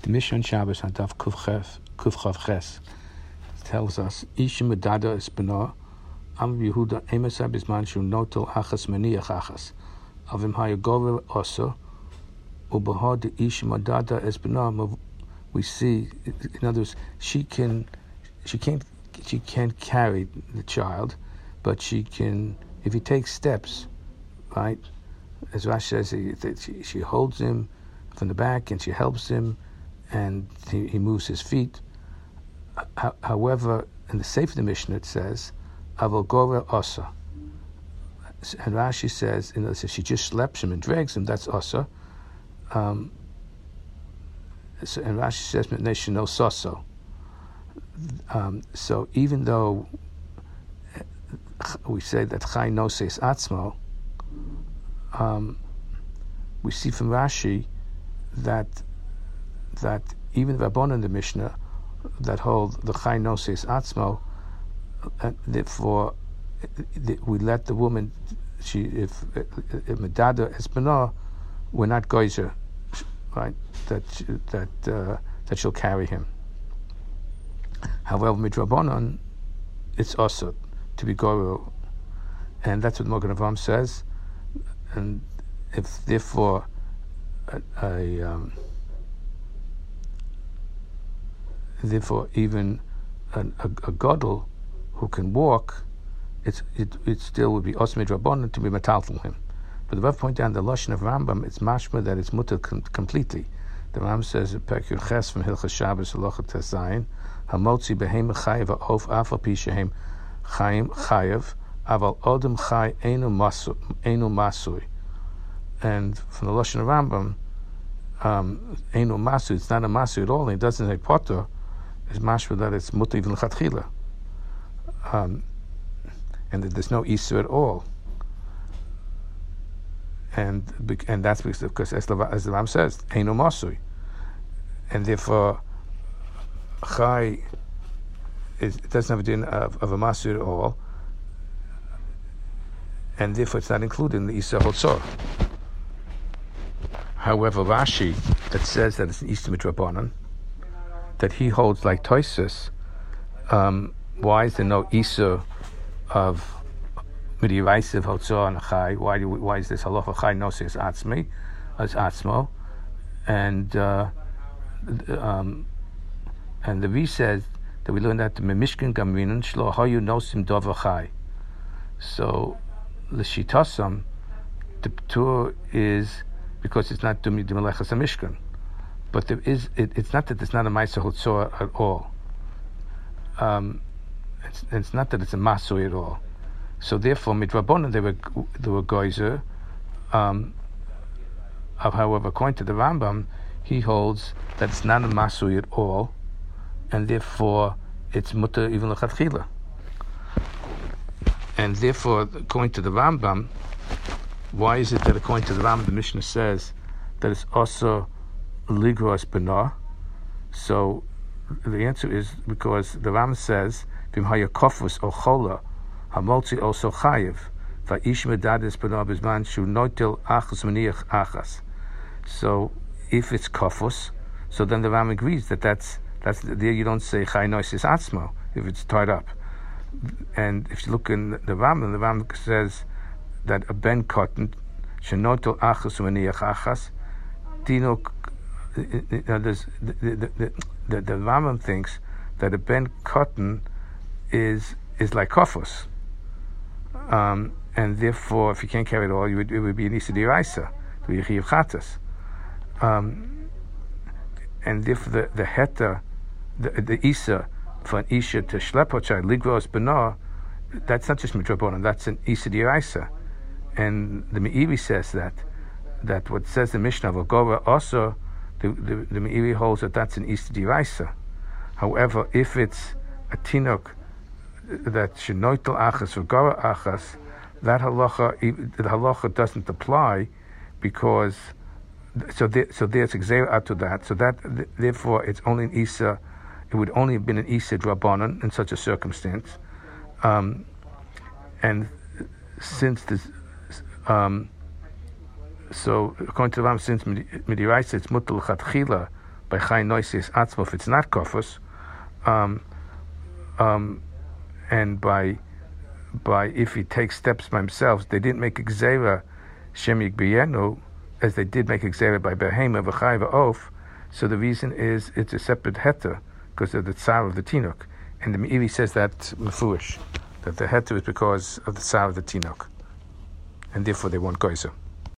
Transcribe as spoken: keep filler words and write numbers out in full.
The Mishnah on Shabbos on Daf Kuf Ches tells us, Isha medada es b'na, Am Yehuda emesa bisman shu notel achas maniach achas, avim hayagorel oso, ubahad the Isha medada es b'na. We see, in other words, she can, she can't, she can't carry the child, but she can, if he takes steps, right? As Rashi says, he, she, she holds him from the back and she helps him, and he, he moves his feet. However, in the Sefer the Mishnah it says, "Avol gora osa," and Rashi says, you know, if she just slaps him and drags him, that's osa. Um, so, and Rashi says, "Nation no soso." Um, so even though we say that Chai no says atzmo, um, we see from Rashi that that even the Rabbanan in the Mishnah that hold the Chai no says atzmo, and therefore we let the woman, she if medada es b'na, we're not goyzer, right? That that uh, that she'll carry him. However, midrabanan, it's also to be goru, and that's what Magen Avraham says. And if therefore a, a um, therefore even an, a, a gadol who can walk, it's it it still would be os midrabanan to be metaltal him. But the Rav point down the lashon of Rambam, it's mashma that it's mutter com- completely. The Rambam says Perkur Ches from Hilchas Shabbos Halachah Tezayin, Hamotzi behem chayav of afal pi shehem chayim chayav aval odem chay enu masu enu masui. And from the lashon of Rambam, um, enu masu, it's not a masu at all. And it doesn't say potter. It's mashma that it's mutter even l'chatchila, um, and that there's no issue at all. And and that's because, because as the, as the Ram says, Eino Masui, and therefore Chai is, it doesn't have a din of, of a Masui at all, and therefore it's not included in the Isa Hotzor. However, Rashi that says that it's an Isa Midrabanan, that he holds like Toisus, um, why is there no Isa of Midiraisiv Hotzor and Chai? Why do we, why is this halacha Chai no says atzmi as atzmo, and uh, um, and the V says that we learned that the Mishkan Gamrinan Shlo Hayu Nosim Dover Chai. So the Shitasam, the Ptur is because it's not Dumi Dimelechas Mishkan, but there is it, it's not that it's not a Ma'aser Hotzor at all. Um, it's, it's not that it's a Masui at all. So therefore, midrabanan they were they were geyser. Um, however, according to the Rambam, he holds that it's not a masui at all, and therefore it's mutter even l'chatchila. And therefore, according to the Rambam, why is it that according to the Rambam, the Mishnah says that it's also ligros b'na? So the answer is because the Rambam says v'im hayakofus or chola. Hamolzi also chayiv. Va'ish medadis b'na b'zman shu notel achas maniach achas. So if it's kofus, so then the Ram agrees that that's that's there. You don't say chay noisis atzmo if it's tied up. And if you look in the Ram, the Ram says that a ben cotton shu notel achas maniach achas. Dino, there's the the the, the, the Rambam thinks that a ben cotton is is like kofus. Um, and therefore, if you can't carry it all, you would, it would be an Isa D'Iraisa, it would be Chiyav Chatas. Um, and therefore, the, the Heta, the, the Isa, for an Isha to Shlep Hochai, Ligros B'na, that's not just Midrabanan, that's an Isa D'Iraisa. And the Meiri says that, that what says the Mishnah of Agora also, the, the, the Meiri holds that that's an Isa D'Iraisa. However, if it's a Tinok, that shenoitel achas or gara achas, that halacha, the halacha doesn't apply because so there, so there's exer out to that. So that therefore it's only an isa. It would only have been an isa drabanan in such a circumstance, um, and since this, um, so according to the Ram, since midiraisa it's mutal chatchila by Chai Noisis Atzmo if it's not Kofos, um, um, and by by if he takes steps by himself, they didn't make Gzeira Shem Yigbienu as they did make Gzeira by Behema V'Chai V'Of. So the reason is it's a separate heter because of the tsar of the Tinuk, and the Meiri says that Mefuish, that the heter is because of the tsar of the Tinuk, and therefore they want Goizer.